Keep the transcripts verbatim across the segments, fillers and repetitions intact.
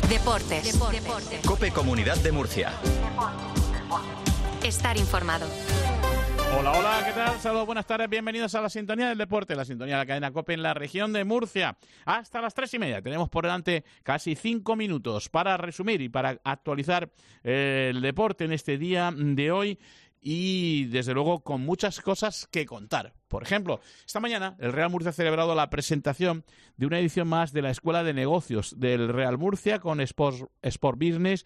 Deportes. Deportes. COPE Comunidad de Murcia. Estar informado. Hola, hola, ¿qué tal? Saludos, buenas tardes, bienvenidos a la sintonía del deporte, la sintonía de la cadena COPE en la región de Murcia. Hasta las tres y media tenemos por delante casi cinco minutos para resumir y para actualizar eh, el deporte en este día de hoy. Y, desde luego, con muchas cosas que contar. Por ejemplo, esta mañana el Real Murcia ha celebrado la presentación de una edición más de la Escuela de Negocios del Real Murcia con Sport, Sport Business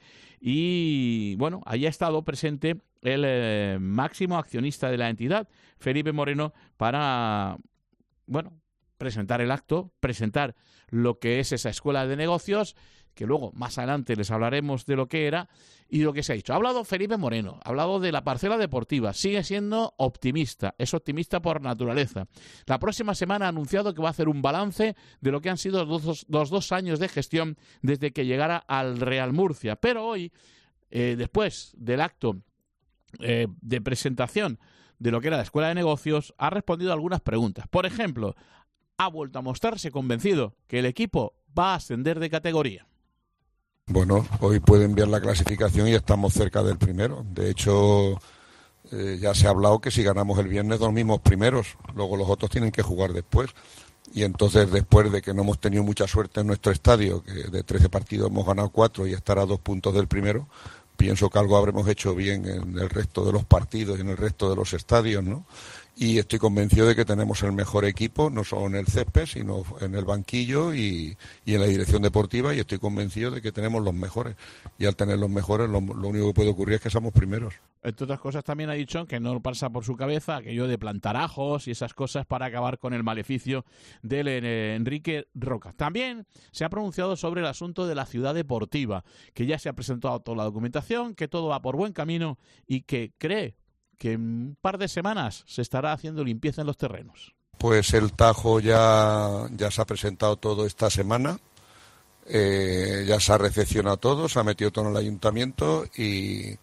y, bueno, allí ha estado presente el eh, máximo accionista de la entidad, Felipe Moreno, para, bueno, presentar el acto, presentar lo que es esa Escuela de Negocios, que luego más adelante les hablaremos de lo que era y lo que se ha dicho. Ha hablado Felipe Moreno, ha hablado de la parcela deportiva, sigue siendo optimista, es optimista por naturaleza. La próxima semana ha anunciado que va a hacer un balance de lo que han sido los dos, los dos años de gestión desde que llegara al Real Murcia. Pero hoy, eh, después del acto eh, de presentación de lo que era la Escuela de Negocios, ha respondido a algunas preguntas. Por ejemplo, ha vuelto a mostrarse convencido que el equipo va a ascender de categoría. Bueno, hoy puede enviar la clasificación y estamos cerca del primero. De hecho, eh, ya se ha hablado que si ganamos el viernes dormimos primeros, luego los otros tienen que jugar después. Y entonces, después de que no hemos tenido mucha suerte en nuestro estadio, que de trece partidos hemos ganado cuatro y estar a dos puntos del primero, pienso que algo habremos hecho bien en el resto de los partidos y en el resto de los estadios, ¿no? Y estoy convencido de que tenemos el mejor equipo, no solo en el césped, sino en el banquillo y, y en la dirección deportiva, y estoy convencido de que tenemos los mejores. Y al tener los mejores, lo, lo único que puede ocurrir es que somos primeros. Entre otras cosas, también ha dicho que no pasa por su cabeza aquello de plantar ajos y esas cosas para acabar con el maleficio del eh, Enrique Roca. También se ha pronunciado sobre el asunto de la ciudad deportiva, que ya se ha presentado toda la documentación, que todo va por buen camino y que cree que en un par de semanas se estará haciendo limpieza en los terrenos. Pues el Tajo ya, ya se ha presentado todo esta semana, eh, ya se ha recepcionado todo, se ha metido todo en el ayuntamiento y,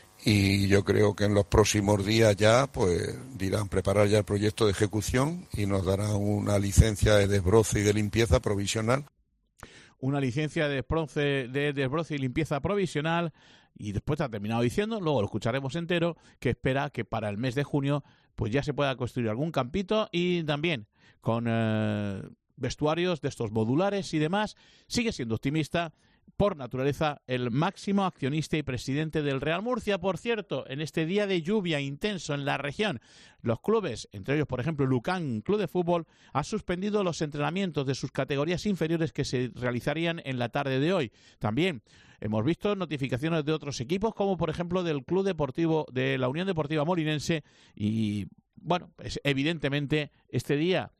y yo creo que en los próximos días ya pues dirán preparar ya el proyecto de ejecución y nos darán una licencia de desbroce y de limpieza provisional. Una licencia de desbroce, de desbroce y limpieza provisional. Y después ha terminado diciendo, luego lo escucharemos entero, que espera que para el mes de junio pues ya se pueda construir algún campito y también con eh, vestuarios de estos modulares y demás. Sigue siendo optimista, por naturaleza, el máximo accionista y presidente del Real Murcia. Por cierto, en este día de lluvia intenso en la región, los clubes, entre ellos, por ejemplo, Lucan Club de Fútbol, ha suspendido los entrenamientos de sus categorías inferiores que se realizarían en la tarde de hoy. También hemos visto notificaciones de otros equipos, como por ejemplo del Club Deportivo de la Unión Deportiva Molinense. Y, bueno, pues evidentemente este día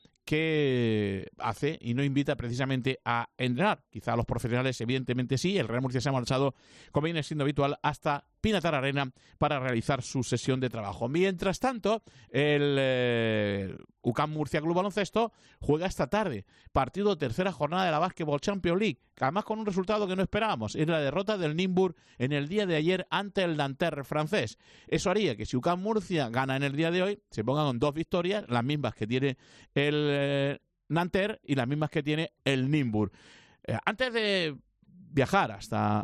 que hace y no invita precisamente a entrenar. Quizá a los profesionales, evidentemente sí. El Real Murcia se ha marchado, como viene siendo habitual, hasta Pinatar Arena para realizar su sesión de trabajo. Mientras tanto, el eh, U C A M Murcia Club Baloncesto juega esta tarde. Partido tercera jornada de la Basketball Champions League, que además con un resultado que no esperábamos. Es la derrota del Nîmes en el día de ayer ante el Nanterre francés. Eso haría que si U C A M Murcia gana en el día de hoy, se pongan con dos victorias, las mismas que tiene el eh, Nanterre y las mismas que tiene el Nîmes. Eh, antes de viajar hasta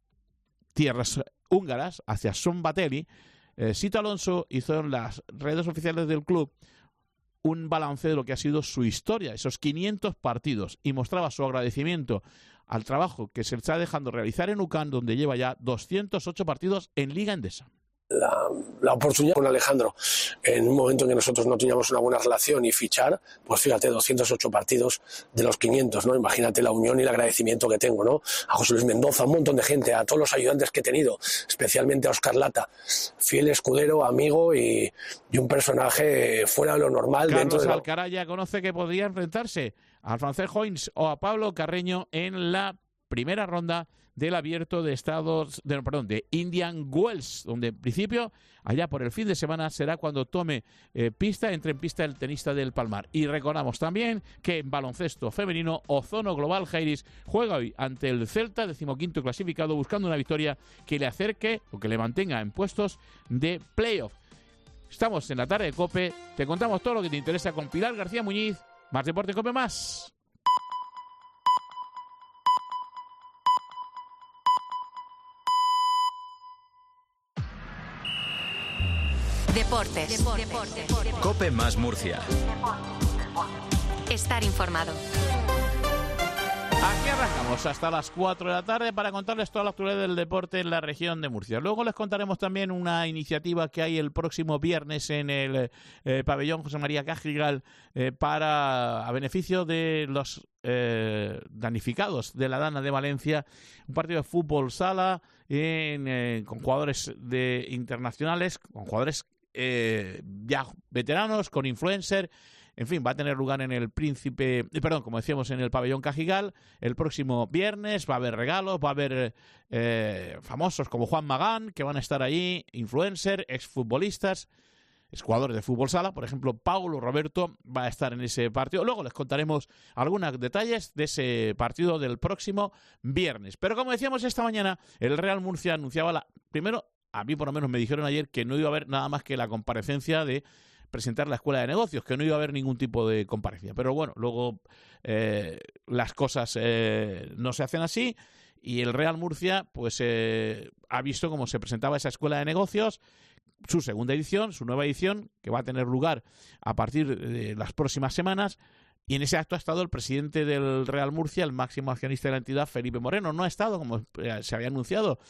tierras húngaras, hacia Son Batelli, eh, Sito Alonso hizo en las redes oficiales del club un balance de lo que ha sido su historia, esos quinientos partidos, y mostraba su agradecimiento al trabajo que se está dejando realizar en U C A M, donde lleva ya doscientos ocho partidos en Liga Endesa. La, la oportunidad con Alejandro en un momento en que nosotros no teníamos una buena relación y fichar, pues fíjate, doscientos ocho partidos de los quinientos, ¿no? Imagínate la unión y el agradecimiento que tengo, ¿no? A José Luis Mendoza, a un montón de gente, a todos los ayudantes que he tenido, especialmente a Óscar Lata, fiel escudero, amigo y, y un personaje fuera de lo normal. Carlos dentro de la... Alcaraz ya conoce que podría enfrentarse al francés Hoynes o a Pablo Carreño en la primera ronda del Abierto de Estados, de, perdón, de Indian Wells, donde en principio, allá por el fin de semana, será cuando tome eh, pista, entre en pista el tenista del Palmar. Y recordamos también que en baloncesto femenino, Ozono Global Jairis juega hoy ante el Celta, decimoquinto clasificado, buscando una victoria que le acerque o que le mantenga en puestos de playoff. Estamos en la tarde de COPE, te contamos todo lo que te interesa con Pilar García Muñiz. Más deporte en COPE más. Deportes. Deportes. COPE más Murcia. Estar informado. Aquí arrancamos hasta las cuatro de la tarde para contarles toda la actualidad del deporte en la región de Murcia. Luego les contaremos también una iniciativa que hay el próximo viernes en el eh, pabellón José María Cajigal eh, para a beneficio de los eh, damnificados de la Dana de Valencia, un partido de fútbol sala en, eh, con jugadores de internacionales, con jugadores eh, ya veteranos, con influencer. En fin, va a tener lugar en el Príncipe, perdón, como decíamos, en el pabellón Cajigal el próximo viernes. Va a haber regalos, va a haber eh, famosos como Juan Magán, que van a estar allí, influencer, exfutbolistas, exjugadores de fútbol sala. Por ejemplo, Paulo Roberto va a estar en ese partido. Luego les contaremos algunos detalles de ese partido del próximo viernes. Pero como decíamos esta mañana, el Real Murcia anunciaba la... Primero, a mí por lo menos me dijeron ayer que no iba a haber nada más que la comparecencia de presentar la escuela de negocios, que no iba a haber ningún tipo de comparecencia. Pero bueno, luego eh, las cosas eh, no se hacen así y el Real Murcia pues eh, ha visto cómo se presentaba esa escuela de negocios, su segunda edición, su nueva edición, que va a tener lugar a partir de las próximas semanas. Y en ese acto ha estado el presidente del Real Murcia, el máximo accionista de la entidad, Felipe Moreno. No ha estado, como se había anunciado,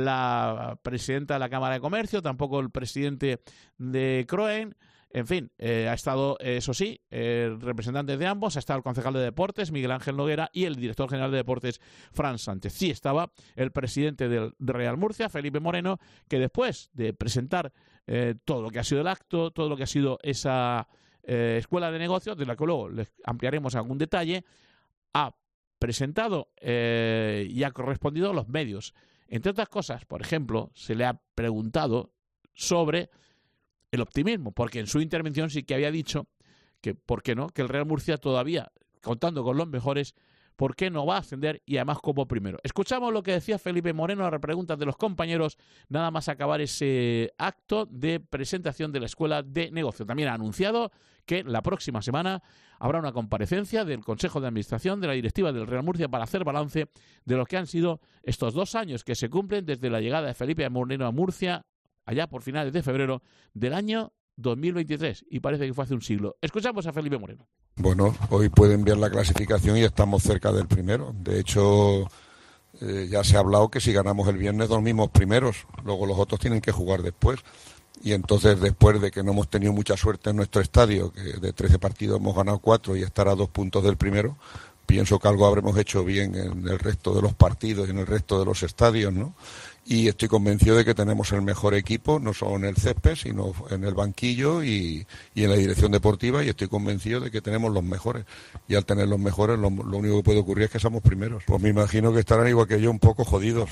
la presidenta de la Cámara de Comercio, tampoco el presidente de Croen. En fin, eh, ha estado, eso sí, el representante de ambos, ha estado el concejal de Deportes, Miguel Ángel Noguera, y el director general de Deportes, Fran Sánchez. Sí estaba el presidente del Real Murcia, Felipe Moreno, que después de presentar eh, todo lo que ha sido el acto, todo lo que ha sido esa eh, escuela de negocios, de la que luego les ampliaremos algún detalle, ha presentado eh, y ha correspondido a los medios. Entre otras cosas, por ejemplo, se le ha preguntado sobre el optimismo, porque en su intervención sí que había dicho que, ¿por qué no?, que el Real Murcia todavía, contando con los mejores, ¿por qué no va a ascender y además como primero? Escuchamos lo que decía Felipe Moreno a las preguntas de los compañeros, nada más acabar ese acto de presentación de la Escuela de Negocio. También ha anunciado que la próxima semana habrá una comparecencia del Consejo de Administración de la directiva del Real Murcia para hacer balance de lo que han sido estos dos años que se cumplen desde la llegada de Felipe Moreno a Murcia, allá por finales de febrero del año dos mil veintitrés, y parece que fue hace un siglo. Escuchamos a Felipe Moreno. Bueno, hoy pueden ver la clasificación y estamos cerca del primero. De hecho, eh, ya se ha hablado que si ganamos el viernes dormimos primeros, luego los otros tienen que jugar después. Y entonces, después de que no hemos tenido mucha suerte en nuestro estadio, que de trece partidos hemos ganado cuatro y estar a dos puntos del primero, pienso que algo habremos hecho bien en el resto de los partidos y en el resto de los estadios, ¿no? Y estoy convencido de que tenemos el mejor equipo, no solo en el césped, sino en el banquillo y, y en la dirección deportiva, y estoy convencido de que tenemos los mejores. Y al tener los mejores, lo, lo único que puede ocurrir es que somos primeros. Pues me imagino que estarán igual que yo, un poco jodidos.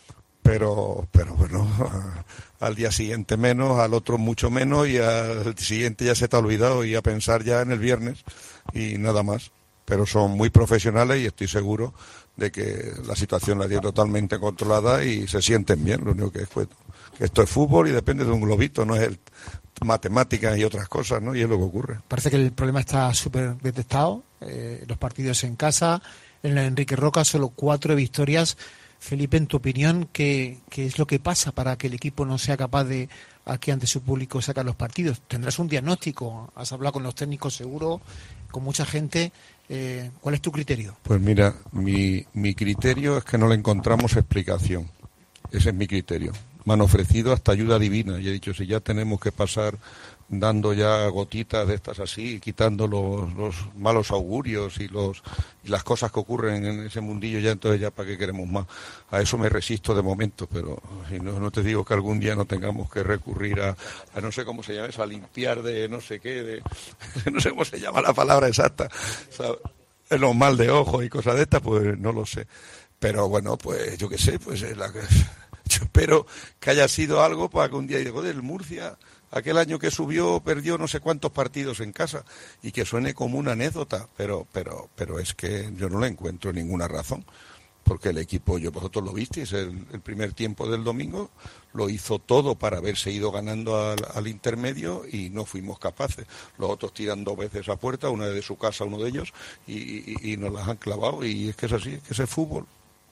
Pero, pero bueno, al día siguiente menos, al otro mucho menos, y al siguiente ya se te ha olvidado, y a pensar ya en el viernes y nada más. Pero son muy profesionales y estoy seguro de que la situación la tiene totalmente controlada y se sienten bien. Lo único que es pues, que esto es fútbol y depende de un globito, no es el, matemáticas y otras cosas, ¿no? Y es lo que ocurre. Parece que el problema está súper detectado. Eh, los partidos en casa, en la Enrique Roca, solo cuatro victorias. Felipe, en tu opinión, ¿qué, qué es lo que pasa para que el equipo no sea capaz de, aquí ante su público, sacar los partidos? Tendrás un diagnóstico, has hablado con los técnicos seguro, con mucha gente. Eh, ¿Cuál es tu criterio? Pues mira, mi, mi criterio es que no le encontramos explicación. Ese es mi criterio. Me han ofrecido hasta ayuda divina y he dicho, si ya tenemos que pasar dando ya gotitas de estas así, quitando los, los malos augurios y los y las cosas que ocurren en ese mundillo, ya entonces ya para qué queremos más. A eso me resisto de momento, pero si no, no te digo que algún día no tengamos que recurrir a, a no sé cómo se llama eso, a limpiar de no sé qué, de no sé cómo se llama la palabra exacta, ¿sabes? Los mal de ojo y cosas de estas, pues no lo sé. Pero bueno, pues yo qué sé, pues es la que... Yo espero que haya sido algo para que un día diga, joder, el Murcia, aquel año que subió, perdió no sé cuántos partidos en casa, y que suene como una anécdota, pero pero pero es que yo no le encuentro ninguna razón, porque el equipo, yo vosotros lo visteis, el, el primer tiempo del domingo lo hizo todo para haberse ido ganando al, al intermedio y no fuimos capaces. Los otros tiran dos veces a puerta, una de su casa, uno de ellos, y, y, y nos las han clavado, y es que es así, es que ese es fútbol.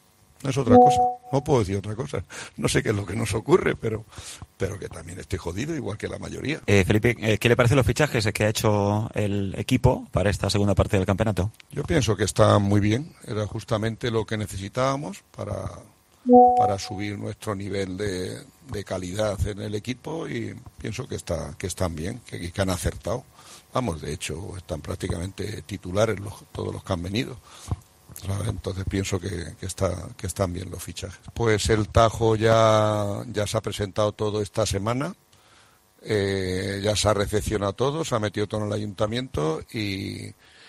no es otra cosa, no puedo decir otra cosa. No sé qué es lo que nos ocurre, pero, pero que también estoy jodido, igual que la mayoría. Eh, Felipe, eh, ¿qué le parecen los fichajes que ha hecho el equipo para esta segunda parte del campeonato? Yo pienso que está muy bien, era justamente lo que necesitábamos para, para subir nuestro nivel de, de calidad en el equipo, y pienso que está que están bien, que, que han acertado. Vamos, de hecho, están prácticamente titulares los, todos los que han venido. Entonces pienso que, que, está, que están bien los fichajes. Pues el Tajo ya, ya se ha presentado todo esta semana, eh, ya se ha recepcionado todo, se ha metido todo en el ayuntamiento, y,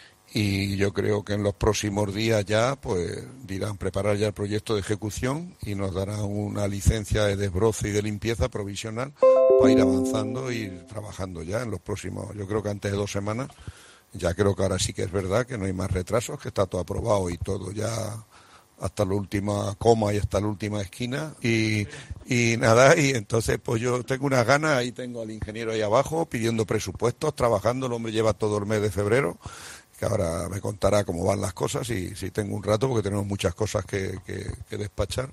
y yo creo que en los próximos días ya pues dirán preparar ya el proyecto de ejecución y nos darán una licencia de desbroce y de limpieza provisional para ir avanzando y trabajando ya en los próximos, yo creo que antes de dos semanas. Ya creo que ahora sí que es verdad que no hay más retrasos, que está todo aprobado y todo ya hasta la última coma y hasta la última esquina. Y, y nada, y entonces pues yo tengo unas ganas, ahí tengo al ingeniero ahí abajo pidiendo presupuestos, trabajando, el hombre lleva todo el mes de febrero, que ahora me contará cómo van las cosas y si tengo un rato porque tenemos muchas cosas que, que, que despachar.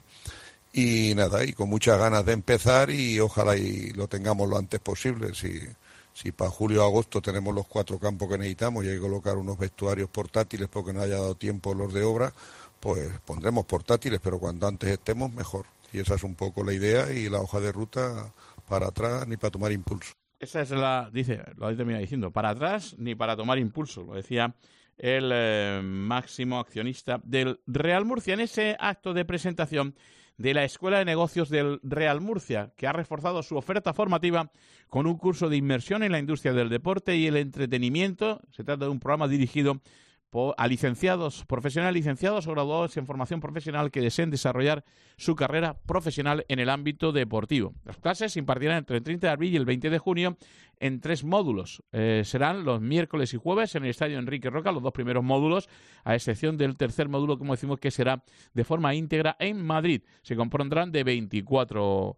Y nada, y con muchas ganas de empezar y ojalá y lo tengamos lo antes posible. Si, Si para julio o agosto tenemos los cuatro campos que necesitamos y hay que colocar unos vestuarios portátiles porque no haya dado tiempo los de obra, pues pondremos portátiles, pero cuanto antes estemos, mejor. Y esa es un poco la idea y la hoja de ruta, para atrás ni para tomar impulso. Esa es la, dice, lo ha terminado diciendo, para atrás ni para tomar impulso, lo decía el eh, máximo accionista del Real Murcia en ese acto de presentación de la Escuela de Negocios del Real Murcia, que ha reforzado su oferta formativa con un curso de inmersión en la industria del deporte y el entretenimiento. Se trata de un programa dirigido por, a licenciados profesionales, licenciados o graduados en formación profesional que deseen desarrollar su carrera profesional en el ámbito deportivo. Las clases se impartirán entre el treinta de abril y el veinte de junio en tres módulos. Eh, serán los miércoles y jueves en el Estadio Enrique Roca, los dos primeros módulos, a excepción del tercer módulo, como decimos, que será de forma íntegra en Madrid. Se compondrán de veinticuatro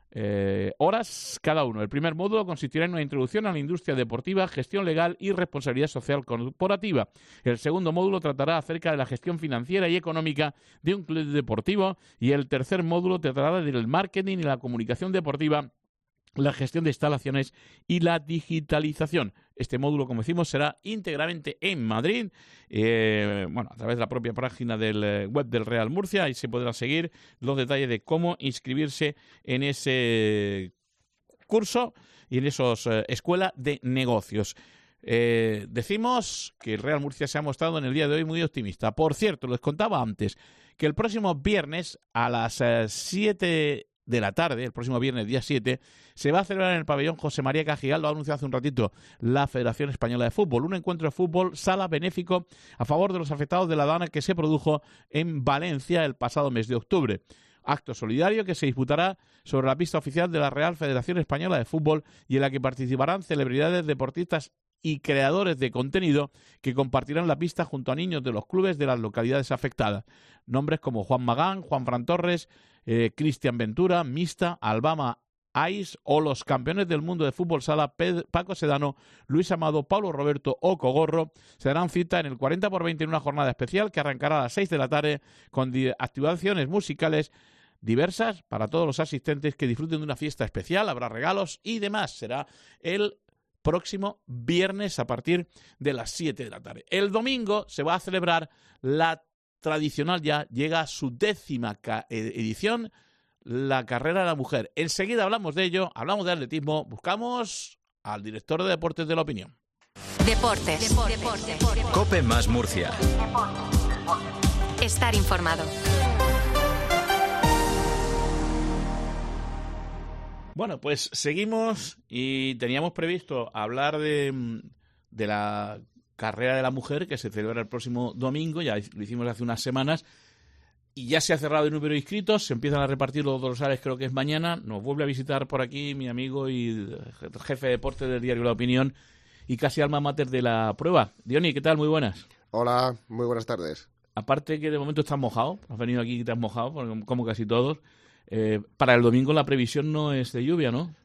eh, horas cada uno. El primer módulo consistirá en una introducción a la industria deportiva, gestión legal y responsabilidad social corporativa. El segundo módulo tratará acerca de la gestión financiera y económica de un club deportivo, y el tercer módulo tratará del marketing y la comunicación deportiva, la gestión de instalaciones y la digitalización. Este módulo, como decimos, será íntegramente en Madrid, eh, bueno, a través de la propia página del eh, web del Real Murcia. Ahí se podrá seguir los detalles de cómo inscribirse en ese curso y en esos eh, escuela de negocios. Eh, decimos que el Real Murcia se ha mostrado en el día de hoy muy optimista. Por cierto, les contaba antes que el próximo viernes a las eh, siete de la tarde, el próximo viernes día siete, se va a celebrar en el pabellón José María Cajigal, lo ha anunciado hace un ratito la Federación Española de Fútbol, un encuentro de fútbol sala benéfico a favor de los afectados de la dana que se produjo en Valencia el pasado mes de octubre. Acto solidario que se disputará sobre la pista oficial de la Real Federación Española de Fútbol y en la que participarán celebridades, deportistas y creadores de contenido que compartirán la pista junto a niños de los clubes de las localidades afectadas. Nombres como Juan Magán, Juan Fran Torres, eh, Cristian Ventura, Mista, Albama Ais o los campeones del mundo de fútbol sala Pedro, Paco Sedano, Luis Amado, Pablo Roberto o Cogorro se darán cita en el cuarenta por veinte en una jornada especial que arrancará a las seis de la tarde con activaciones musicales diversas para todos los asistentes que disfruten de una fiesta especial. Habrá regalos y demás. Será el próximo viernes a partir de las siete de la tarde. El domingo se va a celebrar la tradicional, ya llega a su décima edición, la carrera de la mujer. Enseguida hablamos de ello, hablamos de atletismo, buscamos al director de Deportes de La Opinión. Deportes. Deportes. Deportes. COPE más Murcia. Estar informado. Bueno, pues seguimos y teníamos previsto hablar de, de la carrera de la mujer que se celebra el próximo domingo, ya lo hicimos hace unas semanas, y ya se ha cerrado el número de inscritos, se empiezan a repartir los dorsales, creo que es mañana. Nos vuelve a visitar por aquí mi amigo y jefe de deporte del diario La Opinión y casi alma mater de la prueba. Diony, ¿qué tal? Muy buenas. Hola, muy buenas tardes. Aparte que de momento estás mojado, has venido aquí y te has mojado, como casi todos. Eh, para el domingo la previsión no es de lluvia, ¿no?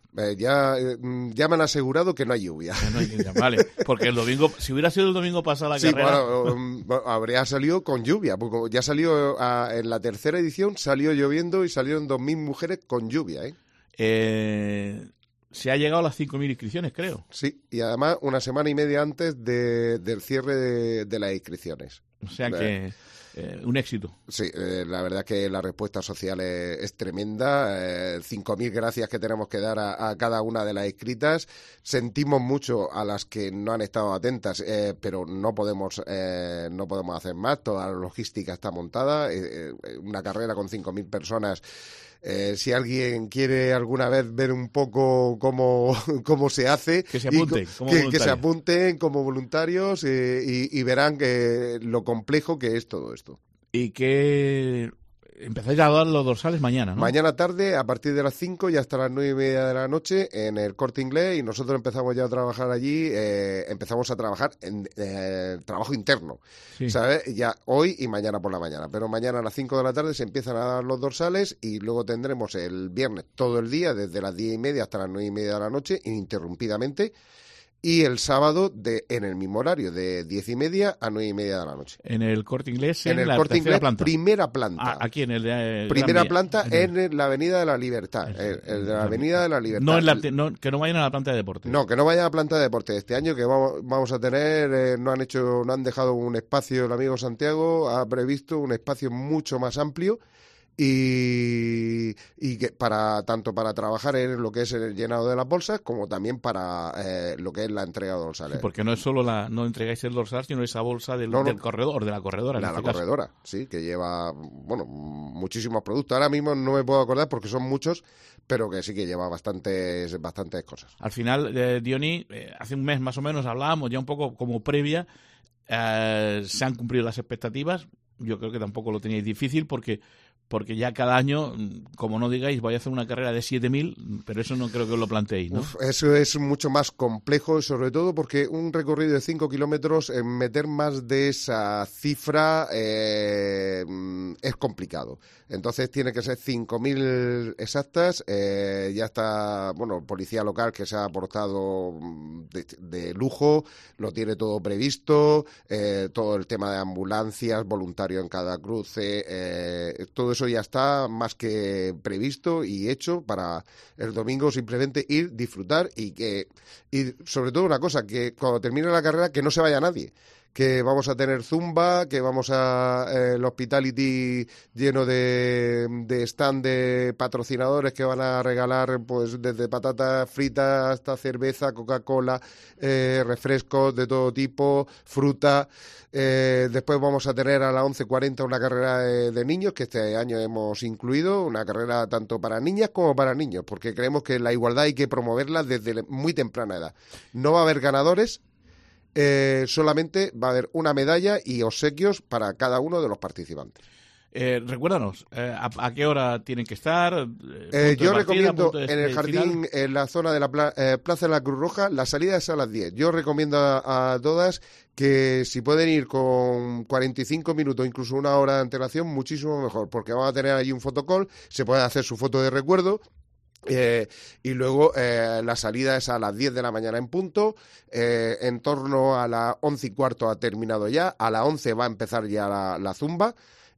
Eh, ya, eh, ya me han asegurado que no hay lluvia. No hay lluvia, vale, porque el domingo, si hubiera sido el domingo pasado la sí, carrera... Bueno, um, habría salido con lluvia, porque ya salió, a, en la tercera edición salió lloviendo y salieron dos mil mujeres con lluvia, ¿eh? Eh, se ha llegado a las cinco mil inscripciones, creo. Sí, y además una semana y media antes de, del cierre de, de las inscripciones. O sea que... Eh, un éxito. Sí, eh, la verdad es que la respuesta social es, es tremenda. Eh, cinco mil gracias que tenemos que dar a, a cada una de las inscritas. Sentimos mucho a las que no han estado atentas, eh, pero no podemos eh, no podemos hacer más. Toda la logística está montada. Eh, eh, una carrera con cinco mil personas. Eh, si alguien quiere alguna vez ver un poco cómo, cómo se hace, que se apunten, co- como que, que se apunten como voluntarios eh, y, y verán que lo complejo que es todo esto. Y que empezáis a dar los dorsales mañana, ¿no? Mañana tarde, a partir de las cinco y hasta las nueve y media de la noche en el Corte Inglés, y nosotros empezamos ya a trabajar allí, eh, empezamos a trabajar en eh, trabajo interno, sí. ¿sabes? Ya hoy y mañana por la mañana, pero mañana a las cinco de la tarde se empiezan a dar los dorsales y luego tendremos el viernes todo el día, desde las diez y media hasta las nueve y media de la noche, ininterrumpidamente. Y el sábado de, en el mismo horario, de diez y media a nueve y media de la noche. En el Corte Inglés, en, en el la Corte tercera Inglés, planta. primera planta. Ah, aquí en el de, eh, primera Gran planta Vía. en la Avenida de la Libertad. El, el de la Avenida de la Libertad. No en la, no, que no vayan a la planta de deportes. No, que no vayan a la planta de deportes. Este año que vamos, vamos a tener, eh, no han hecho, no han dejado un espacio, el amigo Santiago ha previsto un espacio mucho más amplio. Y, y que para tanto para trabajar en lo que es el llenado de las bolsas como también para eh, lo que es la entrega de dorsales. Sí, porque no es solo la no entregáis el dorsal, sino esa bolsa del, no, no. del corredor, de la corredora. La, en la este corredora, caso. sí, que lleva bueno muchísimos productos. Ahora mismo no me puedo acordar porque son muchos, pero que sí que lleva bastantes, bastantes cosas. Al final, eh, Diony, eh, hace un mes más o menos hablábamos ya un poco como previa, eh, se han cumplido las expectativas. Yo creo que tampoco lo teníais difícil porque porque ya cada año, como no digáis, voy a hacer una carrera de siete mil, pero eso no creo que os lo planteéis, ¿no? Uf, eso es mucho más complejo, sobre todo porque un recorrido de cinco kilómetros, eh, meter más de esa cifra eh, es complicado. Entonces tiene que ser cinco mil exactas. Eh, ya está, bueno, policía local que se ha aportado de, de lujo, lo tiene todo previsto, eh, todo el tema de ambulancias, voluntarios en cada cruce, eh, todo eso ya está más que previsto y hecho para el domingo simplemente ir, disfrutar y que y sobre todo una cosa, que cuando termine la carrera que no se vaya nadie. Que vamos a tener zumba, que vamos a eh, el hospitality lleno de, de stand de patrocinadores que van a regalar pues desde patatas fritas hasta cerveza, Coca-Cola, eh, refrescos de todo tipo, fruta. Eh, después vamos a tener a las once cuarenta una carrera de, de niños que este año hemos incluido, una carrera tanto para niñas como para niños, porque creemos que la igualdad hay que promoverla desde muy temprana edad. No va a haber ganadores. Eh, solamente va a haber una medalla y obsequios para cada uno de los participantes. Eh, recuérdanos, eh, a, ¿a qué hora tienen que estar? Eh, yo partida, recomiendo de, en el jardín, final. En la zona de la pla eh, Plaza de la Cruz Roja, la salida es a las diez. Yo recomiendo a, a todas que si pueden ir con cuarenta y cinco minutos, incluso una hora de antelación, muchísimo mejor, porque van a tener ahí un fotocall, se puede hacer su foto de recuerdo. Eh, y luego eh, la salida es a las diez de la mañana en punto, eh, en torno a las once y cuarto ha terminado ya, a las once va a empezar ya la, la zumba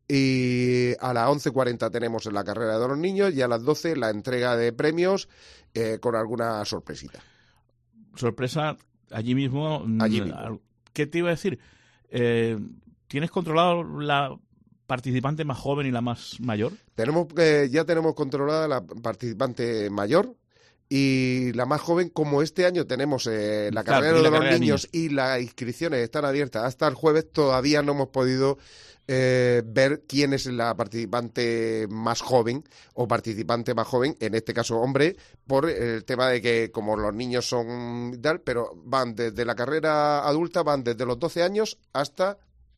y a las once cuarenta tenemos la carrera de los niños y a las doce la entrega de premios eh, con alguna sorpresita. Sorpresa allí mismo. Allí mismo. ¿Qué te iba a decir? Eh, ¿Tienes controlado la participante más joven y la más mayor? Tenemos eh, ya tenemos controlada la participante mayor y la más joven. Como este año tenemos eh, la claro, carrera de la los carrera niños, de niños y las inscripciones están abiertas hasta el jueves, todavía no hemos podido eh, ver quién es la participante más joven o participante más joven, en este caso hombre, por el tema de que como los niños son tal, pero van desde la carrera adulta, van desde los doce años hasta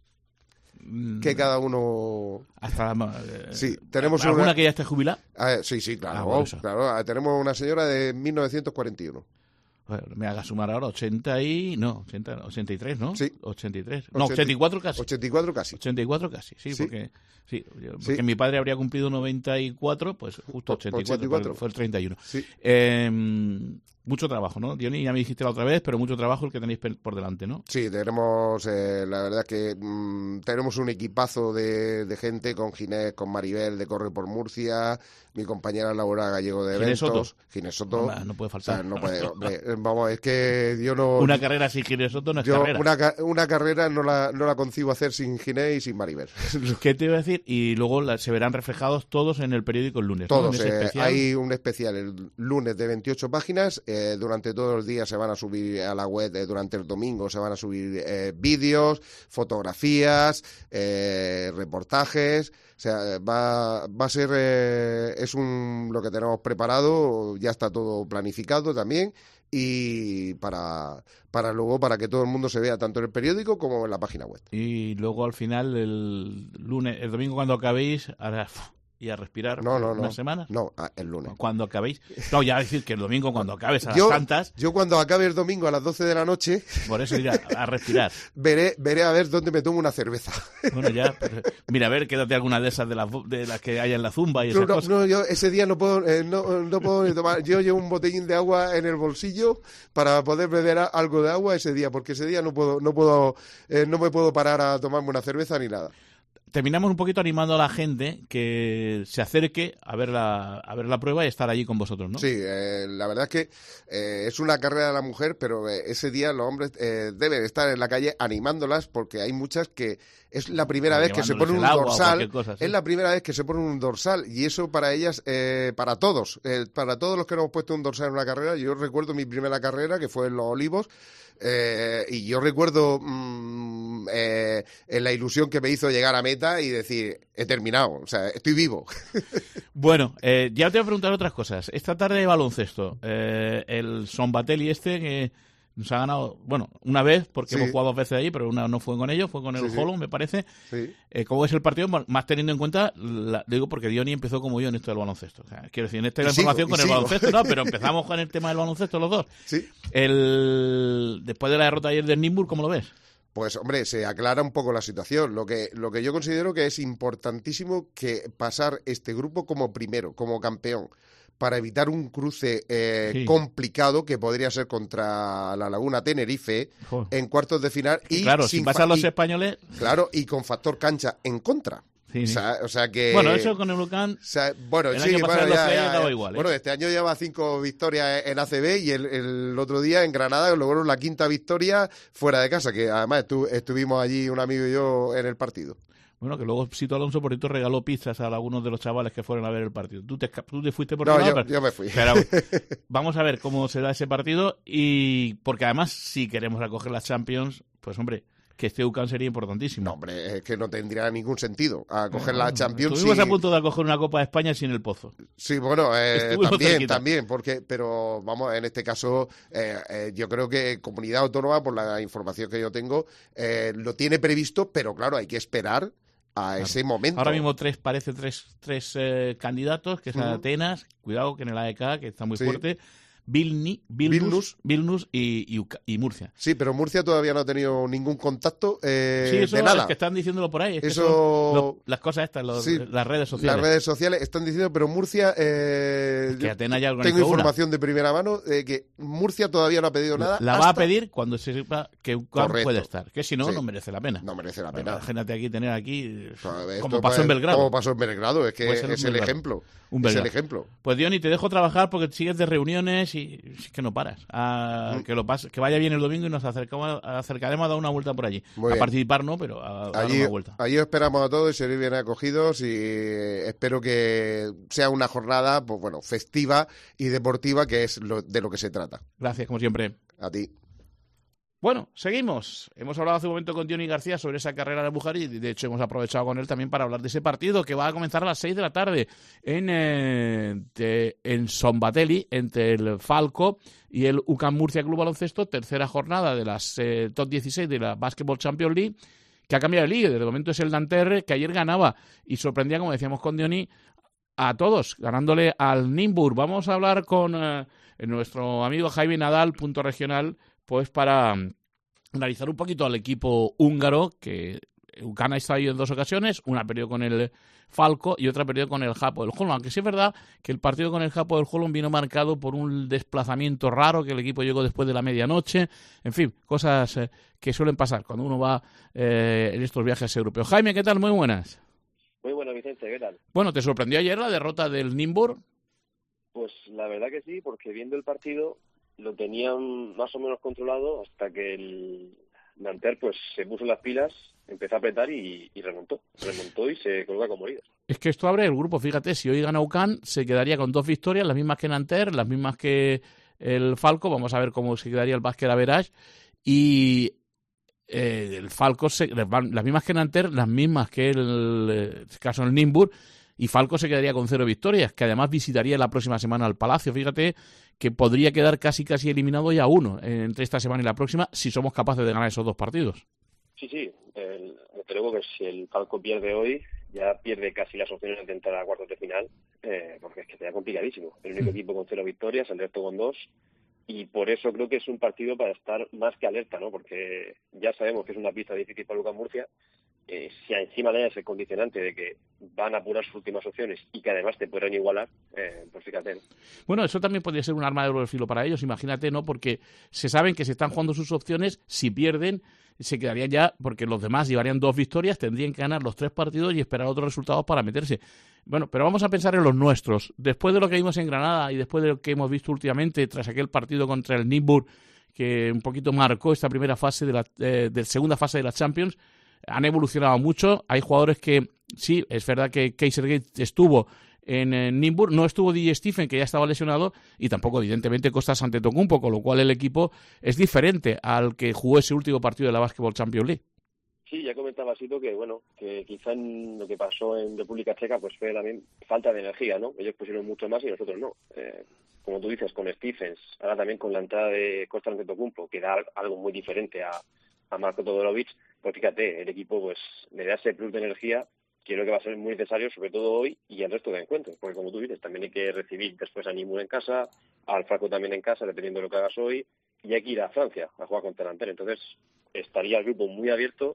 que cada uno hasta la, eh, sí, tenemos alguna una que ya esté jubilada. Ah, sí, sí, claro, ah, bueno, claro. Tenemos una señora de mil novecientos cuarenta y uno. Bueno, me haga sumar ahora ochenta y... No, ochenta, ochenta y tres, ¿no? Sí. ochenta y tres. No, ochenta y cuatro casi. ochenta y cuatro casi. ochenta y cuatro casi, sí, ¿Sí? porque... Sí, porque Sí. mi padre habría cumplido noventa y cuatro, pues justo ochenta y cuatro, ochenta y cuatro. Fue, fue el treinta y uno. Sí. Eh, mucho trabajo, ¿no? Diony, ya me dijiste la otra vez, pero mucho trabajo el que tenéis por delante, ¿no? Sí, tenemos, eh, la verdad que mmm, tenemos un equipazo de, de gente con Ginés, con Maribel de Corre por Murcia, mi compañera Laura Gallego de Ginés Eventos. Soto. Ginés Soto. No, no puede faltar. O sea, no puede, hombre, vamos, es que yo no... Una carrera sin Ginés Soto no es yo carrera. Una, ca- una carrera no la, no la concibo hacer sin Ginés y sin Maribel. ¿Qué te iba a decir? Y luego la- se verán reflejados todos en el periódico el lunes, ¿no? Todos, En ese eh, especial. hay un especial el lunes de veintiocho páginas, eh, durante todos los días se van a subir a la web, eh, durante el domingo se van a subir eh, vídeos, fotografías, eh, reportajes, o sea, va, va a ser, eh, es un lo que tenemos preparado, ya está todo planificado también, y para, para luego, para que todo el mundo se vea tanto en el periódico como en la página web. Y luego al final, el lunes, el domingo cuando acabéis, ahora, uf, y a respirar No, no, no. unas semanas. No, ah, el lunes. Cuando acabéis. No, ya decir que el domingo cuando acabes a Yo, las tantas, yo cuando acabe el domingo a las doce de la noche, por eso ir a, a respirar. veré, veré a ver dónde me tomo una cerveza. Bueno, ya, pues, mira, a ver, quédate alguna de esas de las, de las que hay en la zumba y esas No, no, cosas. no, yo ese día no puedo, eh, no, no puedo ni tomar. Yo llevo un botellín de agua en el bolsillo para poder beber a- algo de agua ese día, porque ese día no puedo, no puedo, eh, no me puedo parar a tomarme una cerveza ni nada. Terminamos un poquito animando a la gente que se acerque a ver la, a ver la prueba y estar allí con vosotros, ¿no? Sí, eh, la verdad es que eh, es una carrera de la mujer, pero eh, ese día los hombres eh, deben estar en la calle animándolas, porque hay muchas que es la primera vez que se pone un Llevándoles el agua o dorsal, cualquier cosa, sí. es la primera vez que se pone un dorsal, y eso para ellas, eh, para todos, eh, para todos los que no hemos puesto un dorsal en una carrera. Yo recuerdo mi primera carrera, que fue en Los Olivos, eh, y yo recuerdo mmm, eh, en la ilusión que me hizo llegar a meta y decir, he terminado, o sea, estoy vivo. Bueno, eh, ya te voy a preguntar otras cosas. Esta tarde de baloncesto, eh, el Sonbatelli este que nos ha ganado, bueno, una vez, porque Sí. hemos jugado dos veces allí, pero una no fue con ellos, fue con el Sí, sí. Holland, me parece. Sí. Eh, ¿Cómo es el partido? Bueno, más teniendo en cuenta, la- digo porque Diony empezó como yo en esto del baloncesto. O sea, quiero decir, en esta Y la sigo, información y con el sigo. baloncesto, no, pero empezamos con el tema del baloncesto los dos. Sí. El Después de la derrota ayer del Nymburk, ¿cómo lo ves? Pues hombre, se aclara un poco la situación. Lo que, lo que yo considero que es importantísimo que pasar este grupo como primero, como campeón, para evitar un cruce eh, Sí. complicado que podría ser contra la Laguna Tenerife Joder. en cuartos de final y Claro, si sin pasan fa- los y- españoles... claro, y con factor cancha en contra. Sí, O sí. sea, o sea que Bueno, eso con el Huracán... o sea, bueno, El sí, año pasado bueno, en los ya, playoffs ya, daba ya. igual, ¿eh? Bueno, este año lleva cinco victorias en A C B y el, el otro día en Granada logró la quinta victoria fuera de casa, que además estu- estuvimos allí un amigo y yo en el partido. Bueno, que luego Sito Alonso por esto regaló pizzas a algunos de los chavales que fueron a ver el partido. Tú te, esca- tú te fuiste por No, tu lado, yo, pero- yo me fui. pero vamos a ver cómo se da ese partido y porque además si queremos acoger las Champions, pues hombre, que este U C A M sería importantísimo. No, hombre, es que no tendría ningún sentido a coger la Champions. Estuvimos si- a punto de acoger una Copa de España sin el Pozo. Sí, bueno, eh, Estuvimos también, cerquita. también, porque, pero vamos, en este caso, eh, eh, yo creo que Comunidad Autónoma, por la información que yo tengo, eh, lo tiene previsto, pero claro, hay que esperar a ese momento. Ahora mismo tres, parece tres, tres eh, candidatos, que es Ujú. Atenas, cuidado que en el A E K, que está muy Sí. fuerte, Vilni, Vilnus, Vilnus y, y, Uca- y Murcia. Sí, pero Murcia todavía no ha tenido ningún contacto eh, Sí, eso de es nada. que están diciéndolo por ahí. Es que Eso- son lo- las cosas estas, los- Sí, las redes sociales. Las redes sociales están diciendo, pero Murcia, eh, Que yo Atenas ya organizó tengo una. información de primera mano de que Murcia todavía no ha pedido nada. La va a hasta- pedir cuando se sepa que U C A M Correcto. puede estar. Que si no, Sí. no merece la pena. No merece la Bueno, pena. imagínate aquí tener aquí, Esto como pasó en puede- Belgrado. Como pasó en Belgrado, es que Puede ser un es el Belgrado. ejemplo. Un es el Belgrado. ejemplo. Pues Diony, te dejo trabajar porque sigues de reuniones y es que no paras. Ah, Mm. que lo pase, que vaya bien el domingo y nos acercamos, acercaremos a dar una vuelta por allí. Muy a bien. participar no, pero a, a dar Allí, una vuelta. allí os esperamos a todos y seréis bien acogidos y eh, espero que sea una jornada, pues bueno, festiva y deportiva, que es lo, de lo que se trata. Gracias, como siempre. A ti. Bueno, seguimos. Hemos hablado hace un momento con Diony García sobre esa carrera de Bujari y de hecho hemos aprovechado con él también para hablar de ese partido que va a comenzar a las seis de la tarde en, eh, de- en Sonbatelli entre el Falco y el U C A M Murcia Club Baloncesto, tercera jornada de las eh, top dieciséis de la Basketball Champions League, que ha cambiado de liga. De momento es el Nanterre, que ayer ganaba y sorprendía, como decíamos con Diony, a todos, ganándole al Nymburk. Vamos a hablar con eh, nuestro amigo Jaime Nadal, punto regional, pues para um, analizar un poquito al equipo húngaro, que UCAN ha estado ahí en dos ocasiones, una perdió con el Falco y otra perdió con el Hapoel Holon, aunque sí es verdad que el partido con el Hapoel Holon vino marcado por un desplazamiento raro, que el equipo llegó después de la medianoche, en fin, cosas eh, que suelen pasar cuando uno va eh, en estos viajes europeos. Jaime, ¿qué tal? Muy buenas. Muy bueno, Vicente, ¿qué tal? Bueno, ¿te sorprendió ayer la derrota del Nymburk? Pues la verdad que sí, porque viendo el partido lo tenían más o menos controlado hasta que el Nanterre pues se puso las pilas, empezó a apretar y, y remontó. Remontó y se coloca como líder. Es que esto abre el grupo, fíjate, si hoy gana UCAN se quedaría con dos victorias, las mismas que Nanterre, las mismas que el Falco, vamos a ver cómo se quedaría el Basket Average, y eh, el Falco, se, las mismas que Nanterre, las mismas que el, el caso el Nymburk, y Falco se quedaría con cero victorias, que además visitaría la próxima semana al Palacio. Fíjate que podría quedar casi casi eliminado ya uno entre esta semana y la próxima si somos capaces de ganar esos dos partidos. Sí, sí, el, creo que si el Falco pierde hoy, ya pierde casi las opciones de entrar a cuartos de final, eh, porque es que sería complicadísimo. El único equipo con cero victorias, el resto con dos, y por eso creo que es un partido para estar más que alerta, ¿no? Porque ya sabemos que es una pista difícil para UCAN Murcia. Eh, si encima le das el condicionante de que van a apurar sus últimas opciones y que además te podrán igualar, eh, pues fíjate, ¿no? Bueno, eso también podría ser un arma de doble filo para ellos, imagínate, ¿no? Porque se saben que se están jugando sus opciones, si pierden se quedarían ya, porque los demás llevarían dos victorias, tendrían que ganar los tres partidos y esperar otros resultados para meterse. Bueno, pero vamos a pensar en los nuestros. Después de lo que vimos en Granada y después de lo que hemos visto últimamente tras aquel partido contra el Nymburk, que un poquito marcó esta primera fase de la eh, de segunda fase de la Champions, han evolucionado mucho. Hay jugadores que, sí, es verdad que Kaisergate estuvo en, en Nymburk, no estuvo D J Stephen, que ya estaba lesionado, y tampoco, evidentemente, Costas Antetokounmpo, con lo cual el equipo es diferente al que jugó ese último partido de la Basketball Champions League. Sí, ya comentaba Sito que, bueno, que quizá en lo que pasó en República Checa pues fue también falta de energía, ¿no? Ellos pusieron mucho más y nosotros no. Eh, como tú dices, con Stephens, ahora también con la entrada de Costas Antetokounmpo, que da algo muy diferente a a Marko Todorovic, pues fíjate, el equipo pues le da ese plus de energía que creo que va a ser muy necesario, sobre todo hoy y el resto de encuentros, porque como tú dices, también hay que recibir después a Nymburk en casa, al Falco también en casa, dependiendo de lo que hagas hoy, y hay que ir a Francia a jugar contra el Nanterre. Entonces estaría el grupo muy abierto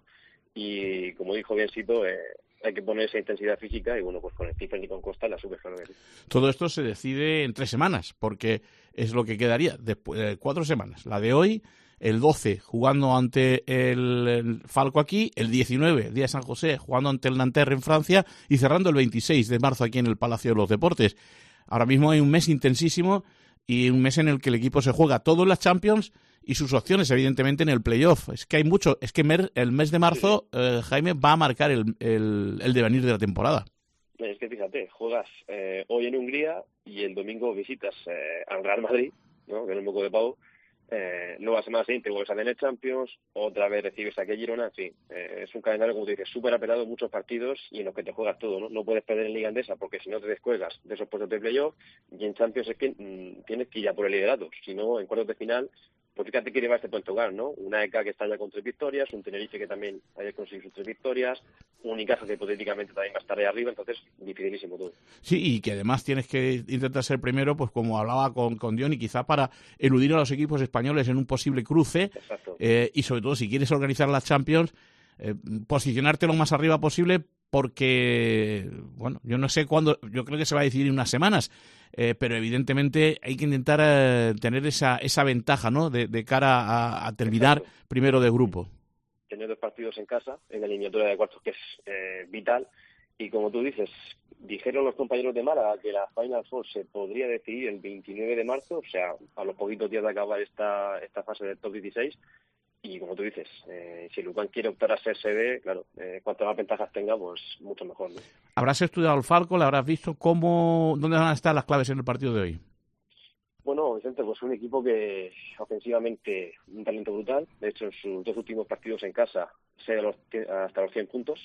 y, como dijo bien Sito, eh, hay que poner esa intensidad física y, bueno, pues con Stephen y con Costa la subes, claro que sí. Todo esto se decide en tres semanas, porque es lo que quedaría después de cuatro semanas. La de hoy, el doce jugando ante el, el Falco aquí, el diecinueve, día de San José, jugando ante el Nanterre en Francia y cerrando el veintiséis de marzo aquí en el Palacio de los Deportes. Ahora mismo hay un mes intensísimo y un mes en el que el equipo se juega todo en las Champions y sus opciones, evidentemente, en el playoff. Es que hay mucho, es que el mes de marzo, eh, Jaime, va a marcar el, el, el devenir de la temporada. Es que fíjate, juegas eh, hoy en Hungría y el domingo visitas eh, al Real Madrid, ¿no? Que es un poco de pavo. Eh, luego la semana siguiente vuelves a tener Champions, otra vez recibes a aquel Girona, en fin, eh, es un calendario, como te dices, súper apretado, muchos partidos y en los que te juegas todo, ¿no? No puedes perder en Liga Endesa porque si no te descuelgas de esos puestos de playoff, y en Champions es que mmm, tienes que ir a por el liderato, si no, en cuartos de final, pues fíjate que lleva este puente hogar, ¿no? Una E K que está ya con tres victorias, un Tenerife que también haya conseguido sus tres victorias, un Unicaja que hipotéticamente también va a estar ahí arriba, entonces dificilísimo todo. Sí, y que además tienes que intentar ser primero, pues como hablaba con, con Diony, quizá para eludir a los equipos españoles en un posible cruce, eh, y sobre todo si quieres organizar las Champions, eh, posicionarte lo más arriba posible, porque, bueno, yo no sé cuándo, yo creo que se va a decidir en unas semanas, eh, pero evidentemente hay que intentar eh, tener esa esa ventaja, ¿no?, de, de cara a, a terminar Exacto. primero de grupo. Tener dos partidos en casa, en la eliminatoria de cuartos, que es eh, vital, y como tú dices, dijeron los compañeros de Málaga que la Final Four se podría decidir el veintinueve de marzo, o sea, a los poquitos días de acabar esta esta fase del top dieciséis. Y como tú dices, eh, si el UCAN quiere optar a ser sede, claro, eh, cuantas más ventajas tenga, pues mucho mejor, ¿no? Habrás estudiado el Falco, le habrás visto cómo, dónde van a estar las claves en el partido de hoy. Bueno, Vicente, pues un equipo que ofensivamente un talento brutal. De hecho, en sus dos últimos partidos en casa se ha ido hasta los cien puntos.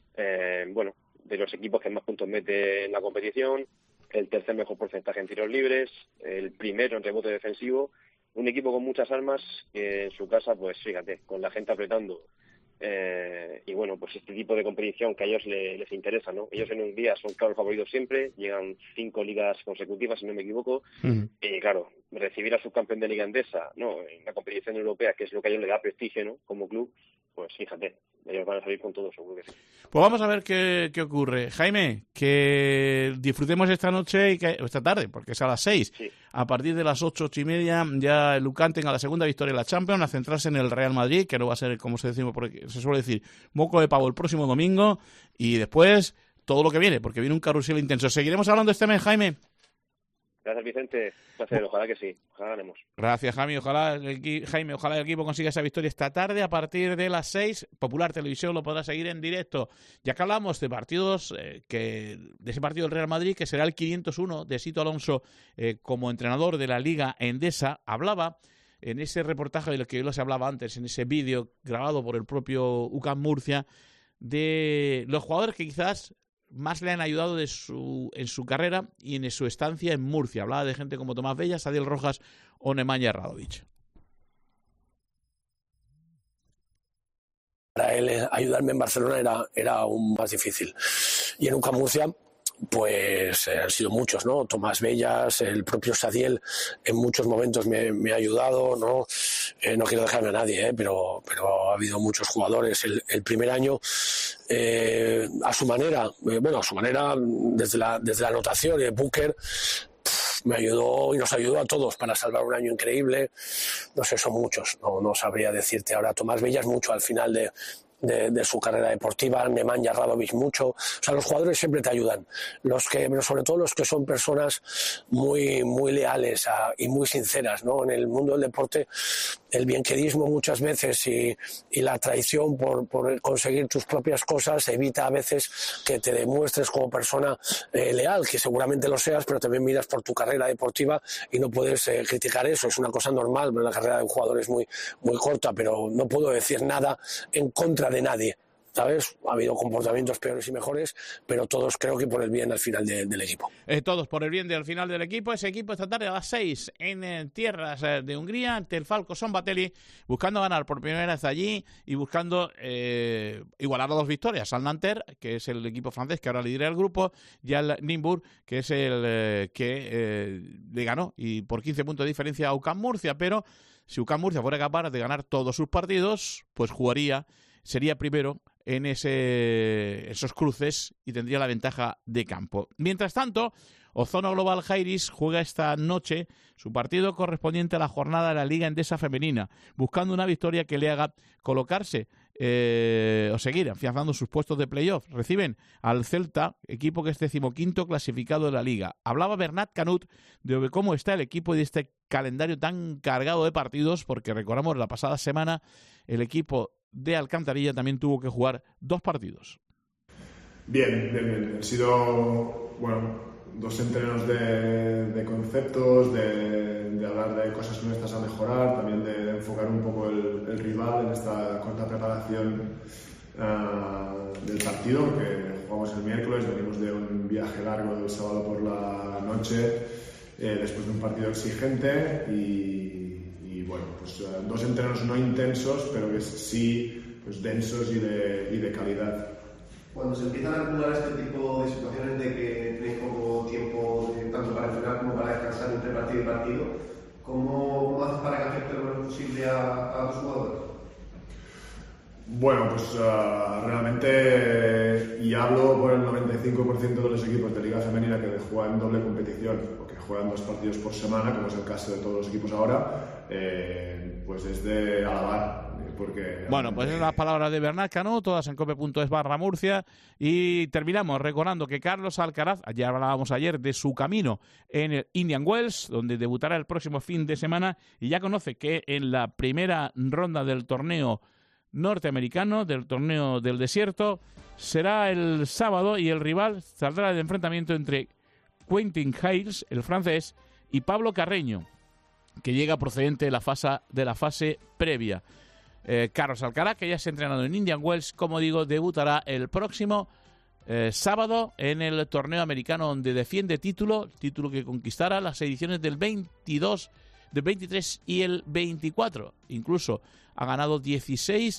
Eh, bueno, de los equipos que más puntos mete en la competición, el tercer mejor porcentaje en tiros libres, el primero en rebote defensivo. Un equipo con muchas armas que en su casa, pues fíjate, con la gente apretando Eh, y bueno, pues este tipo de competición que a ellos le, les interesa, ¿no? Ellos en Hungría son claros favoritos siempre, llegan cinco ligas consecutivas, si no me equivoco, uh-huh. y claro, recibir al subcampeón de Liga Endesa, ¿no? En la competición europea, que es lo que a ellos le da prestigio, ¿no? Como club, pues fíjate, ellos van a salir con todo, seguro que sí. Pues vamos a ver qué, qué ocurre. Jaime, que disfrutemos esta noche y que, esta tarde, porque es a las seis. Sí. A partir de las ocho, ocho y media, ya el Lucan tenga la segunda victoria en la Champions, a centrarse en el Real Madrid, que no va a ser, como se, decimos, se suele decir, moco de pavo el próximo domingo, y después todo lo que viene, porque viene un carrusel intenso. ¿Seguiremos hablando este mes, Jaime? Gracias, Vicente. Un placer, ojalá que sí. Ojalá ganemos. Gracias, Jaime. Ojalá el, Jaime, ojalá el equipo consiga esa victoria esta tarde a partir de las seis. Popular Televisión lo podrá seguir en directo. Ya que hablamos de partidos, eh, que de ese partido del Real Madrid, que será el quinientos uno de Sito Alonso eh, como entrenador de la Liga Endesa, hablaba en ese reportaje del que yo les hablaba antes, en ese vídeo grabado por el propio U C A M Murcia, de los jugadores que quizás más le han ayudado de su, en su carrera y en su estancia en Murcia. Hablaba de gente como Tomás Bellas, Adiel Rojas o Nemanja Radovic. Para él ayudarme en Barcelona era, era aún más difícil. Y en U C A M Murcia, pues eh, han sido muchos, ¿no? Tomás Bellas, el propio Sadiel, en muchos momentos me, me ha ayudado, ¿no? Eh, no quiero dejarme a nadie, ¿eh? pero, pero ha habido muchos jugadores. El, el primer año, eh, a su manera, eh, bueno, a su manera, desde la, desde la anotación, eh, Booker pff, me ayudó y nos ayudó a todos para salvar un año increíble. No sé, son muchos, no, no sabría decirte ahora. Tomás Bellas mucho al final de... De, de su carrera deportiva, Nemanja Radovic mucho, o sea, los jugadores siempre te ayudan, los que, pero sobre todo los que son personas muy, muy leales a, y muy sinceras, ¿no? En el mundo del deporte, el bienquerismo muchas veces y, y la traición por, por conseguir tus propias cosas evita a veces que te demuestres como persona eh, leal, que seguramente lo seas, pero también miras por tu carrera deportiva y no puedes eh, criticar eso, es una cosa normal, pero la carrera de un jugador es muy, muy corta, pero no puedo decir nada en contra de nadie, ¿sabes? Ha habido comportamientos peores y mejores, pero todos creo que por el bien al final de, del equipo. Eh, todos por el bien del final del equipo. Ese equipo esta tarde a las seis en eh, tierras eh, de Hungría ante el Falco Szombathely, buscando ganar por primera vez allí y buscando eh, igualar a dos victorias al Nanterre, que es el equipo francés que ahora lidera el grupo, y al Nymburk, que es el eh, que eh, le ganó y por quince puntos de diferencia a U C A M Murcia. Pero si U C A M Murcia fuera capaz de ganar todos sus partidos, pues jugaría, sería primero en ese, esos cruces y tendría la ventaja de campo. Mientras tanto, Ozono Global Jairis juega esta noche su partido correspondiente a la jornada de la Liga Endesa Femenina, buscando una victoria que le haga colocarse eh, o seguir afianzando sus puestos de playoff. Reciben al Celta, equipo que es decimoquinto clasificado de la Liga. Hablaba Bernat Canut de cómo está el equipo y de este calendario tan cargado de partidos, porque recordamos la pasada semana el equipo de Alcantarilla también tuvo que jugar dos partidos. Bien, bien, bien. Han sido, bueno, dos entrenos de, de conceptos, de, de hablar de cosas nuestras a mejorar, también de enfocar un poco el, el rival en esta corta preparación uh, del partido, que jugamos el miércoles, venimos de un viaje largo del sábado por la noche, eh, después de un partido exigente y Y bueno, pues uh, dos entrenos no intensos, pero que sí pues densos y de, y de calidad. Cuando se empiezan a acumular este tipo de situaciones de que tenéis poco tiempo de, tanto para entrenar como para descansar entre partido y partido, ¿cómo, cómo haces para que afecte lo menos posible a, a los jugadores? Bueno, pues uh, realmente, y hablo por el noventa y cinco por ciento de los equipos de Liga Femenina que juegan doble competición o que juegan dos partidos por semana, como es el caso de todos los equipos ahora, eh, pues es de alabar. Porque bueno, pues es las palabras de Bernat Canut, todas en cope punto es barra Murcia, y terminamos recordando que Carlos Alcaraz, ya hablábamos ayer de su camino en el Indian Wells, donde debutará el próximo fin de semana, y ya conoce que en la primera ronda del torneo norteamericano, del torneo del desierto, será el sábado y el rival saldrá del enfrentamiento entre Quentin Hales, el francés, y Pablo Carreño, que llega procedente de la fase, de la fase previa. Eh, Carlos Alcaraz, que ya se ha entrenado en Indian Wells, como digo, debutará el próximo eh, sábado en el torneo americano, donde defiende título, título que conquistará las ediciones del veintidós, del veintitrés y el veinticuatro. Incluso ha ganado dieciséis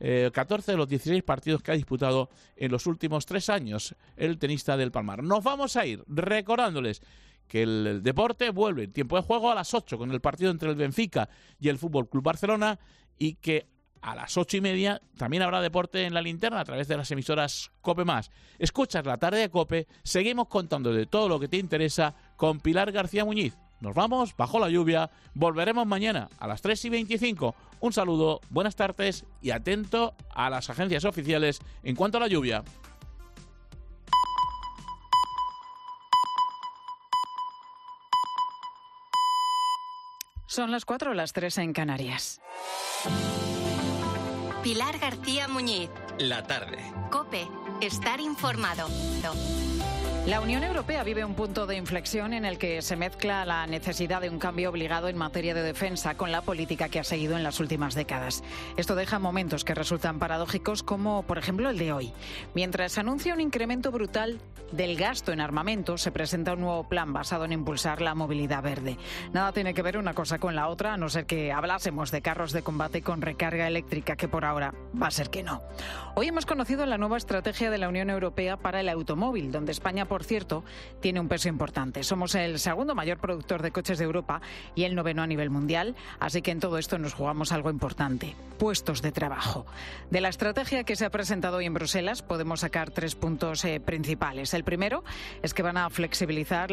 eh, catorce de los dieciséis partidos que ha disputado en los últimos tres años el tenista del Palmar. Nos vamos a ir recordándoles que el, el deporte vuelve en tiempo de juego a las ocho con el partido entre el Benfica y el Fútbol Club Barcelona, y que a las ocho y media también habrá deporte en la linterna a través de las emisoras COPE más. Escuchas la tarde de COPE, seguimos contando de todo lo que te interesa con Pilar García Muñiz. Nos vamos bajo la lluvia, volveremos mañana a las tres y veinticinco. Un saludo, buenas tardes y atento a las agencias oficiales en cuanto a la lluvia. Son las cuatro, las tres en Canarias. Pilar García Muñiz. La tarde. COPE. Estar informado. La Unión Europea vive un punto de inflexión en el que se mezcla la necesidad de un cambio obligado en materia de defensa con la política que ha seguido en las últimas décadas. Esto deja momentos que resultan paradójicos, como por ejemplo el de hoy. Mientras se anuncia un incremento brutal del gasto en armamento, se presenta un nuevo plan basado en impulsar la movilidad verde. Nada tiene que ver una cosa con la otra, a no ser que hablásemos de carros de combate con recarga eléctrica, que por ahora va a ser que no. Hoy hemos conocido la nueva estrategia de la Unión Europea para el automóvil, donde España, por cierto, tiene un peso importante. Somos el segundo mayor productor de coches de Europa y el noveno a nivel mundial, así que en todo esto nos jugamos algo importante: puestos de trabajo. De la estrategia que se ha presentado hoy en Bruselas podemos sacar tres puntos eh, principales. El primero es que van a flexibilizar